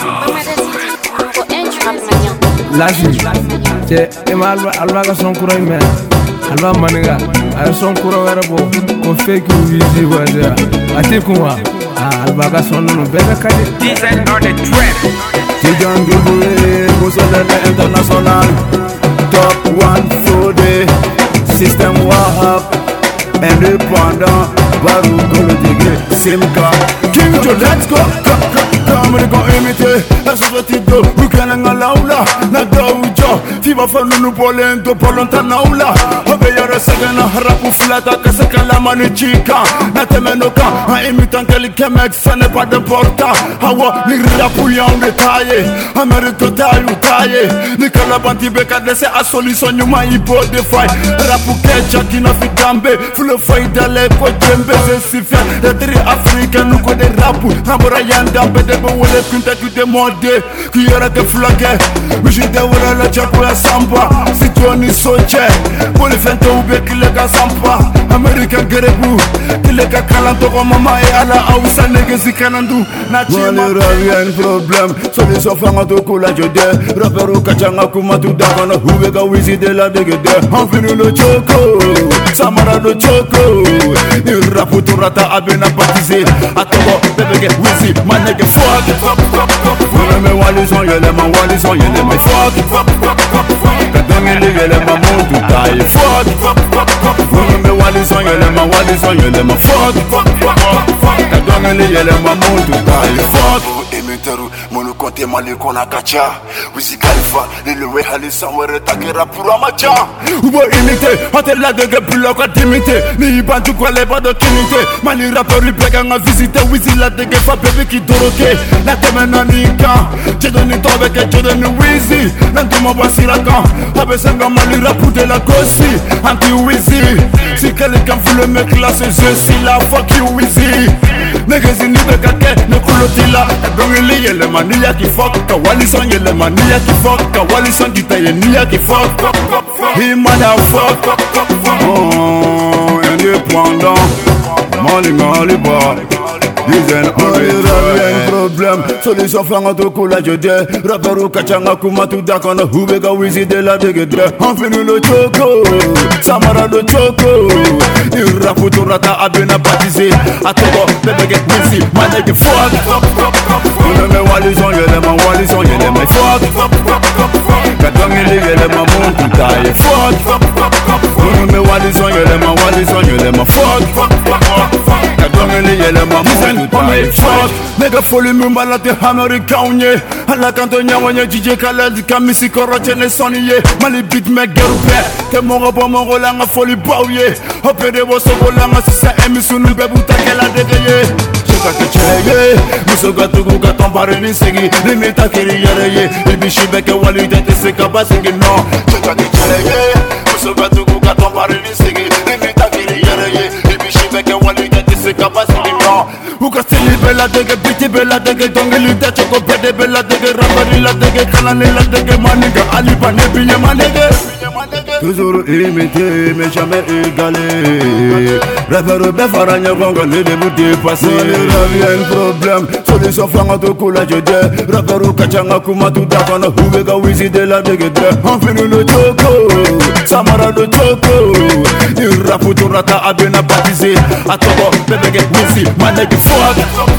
Lasi, alba ka son kura me, alba maniga, ay son kura wera bo, ko fake wizi wazia, ati kuwa, alba ka son no bega kadi. Design on the trap. Tijan Gibule, Musolele International, top one for the system wahab, indépendant, Barou Kolodige, Simka, King Joe, let's go. Come go imiter la société de Bukana Laula, Nadaujo, Fiba Fanu Polento, Polonta Naula, Obeyara Sagana, Rapu Flata, Kasakala Manichika, Natemenoka, un imitant Kelikemek, ça n'est pas de porta, Hawa, Nira Pouillon détaillé, Amérique taillé, Nicolas Bantibeka, laissez à solution, Yuma Ibo de Faille, Rapu Kecha, Kinafitambe, Full of Fight, Daleko, Djembe, Sifia, les tri africains, nous connaissons Rapu, Naborayan Dambe. Wole kunta kute mode kuyera ke flage mishite wala la chapo ya samba sitoni soche wole fento ube kile ka samba American gerebu kile ka kalanto ko mama e ala ausa negezi kanandu na chima wale ravi un problème solution fanga to kula jode rapero kachanga kuma tu dakana ube ka wizi de la degede anfinu lo choko samara lo choko ni raputo rata abena baptisé atobo bebege wizi manege fuck it up. Me walison yele ma walison yele ma fuck it up. Kadangele yele ma muntu tai fuck it up. Me walison yele ma fuck it up. Kadangele yele ma muntu tai fuck. Emiteru monu konte mali kona kacha. Wizi Khalifa lelewe halisa were takera pura macha. Ubo imite hotela de gebulo kwa dimite. Ni bantu kwa leba do kinite. Mali rappeur libega nga visite wizi la de gefa bebe ki doroke. La temena nika. Jedoni tobeke jedoni wizi. Nantuma basiraka. Abesenga mali rapu de la gosi. Anti wizi. Si quelqu'un veut le mec là c'est je suis là. Fuck you wizi. Negezi ni bekake ne kulotila. Dongeli yele mania ki fuck. Kawalison yele mania ki fuck. Kawalison kitaye nia ki fuck. He motherfuck. Oh, indépendant. Mali bar. Dizaine un problème. Solution fanga to kula jode. Rapero kachanga kuma tu dakana. Hubega wizi de la degedre. Anfinu lo choko. Samara lo choko. Ni raputo rata abena baptisé. Atobo bebege wizi manege fuck. Me walison yele ma fuck. Kadangele yele ma muntu tai fuck. Me walison yele ma fuck. Kadangele yele ma muntu tai fuck. Nega foli mbala te American nye. Ala kanto nyawanya DJ Khaled kamisi koroche ne soniye. Mali beat me gerupe. Te mongo bo mongo la nga foli bawye. Opede bo soko la nga sisa emisunu bebu takela degeye. Cheka ke chege. Musoga tugu ka tombare ni segi. Limita kiri yereye. Ibishi beke wali dete seka basegi no. Cheka ke chege. Musoga tugu ka tombare ni segi. Limita kiri yereye. Ibishi beke wali dete seka basegi no. Uka sili bela dege biti bela dege dongeli da choko bede bela dege rabari la dege kalane la dege maniga ali bane binye manege. Toujours imité mais jamais égalé. Rapero befaranya gonga ne debu dépasser. Rien problème. Solution fanga to kula jode. Rapero kachanga kuma tu dakana hubega wizi de la dege dre. Anfinu lo choko. Samara lo choko. Ni raputo rata abena baptisé. Atobo bebege wizi manege fuck.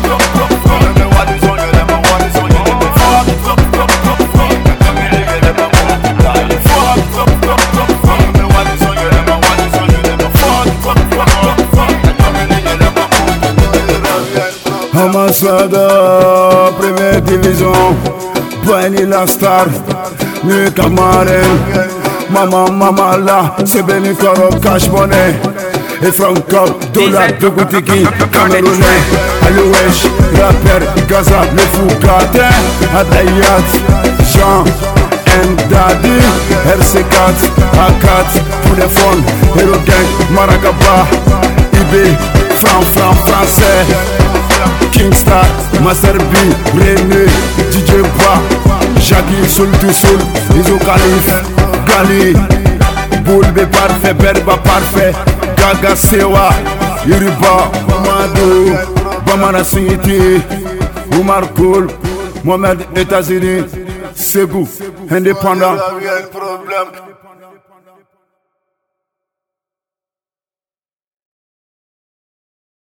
Ambassadeur, première division, Boigny la star, ni Kamaren, Mama là, c'est Benny Koro, Cash Money, et Franco, Dollar, de Goutiki, Camerounais, Alouesh, rapper, Gaza, le Foucatin, Adayat, Jean, Ndadi, RC4, A4, pour les fonds, Hero Gang, Maracaba, IB, français. Kingstar, Master B, René, DJ Ba, Jackie, Soul to Soul, Iso Khalif, Gali, Boulbe parfait, Berba parfait, Gaga Sewa, Yuriba, Mado, Bamana Suiti, Umar Koul, Mohamed, États-Unis, Ségou, indépendant.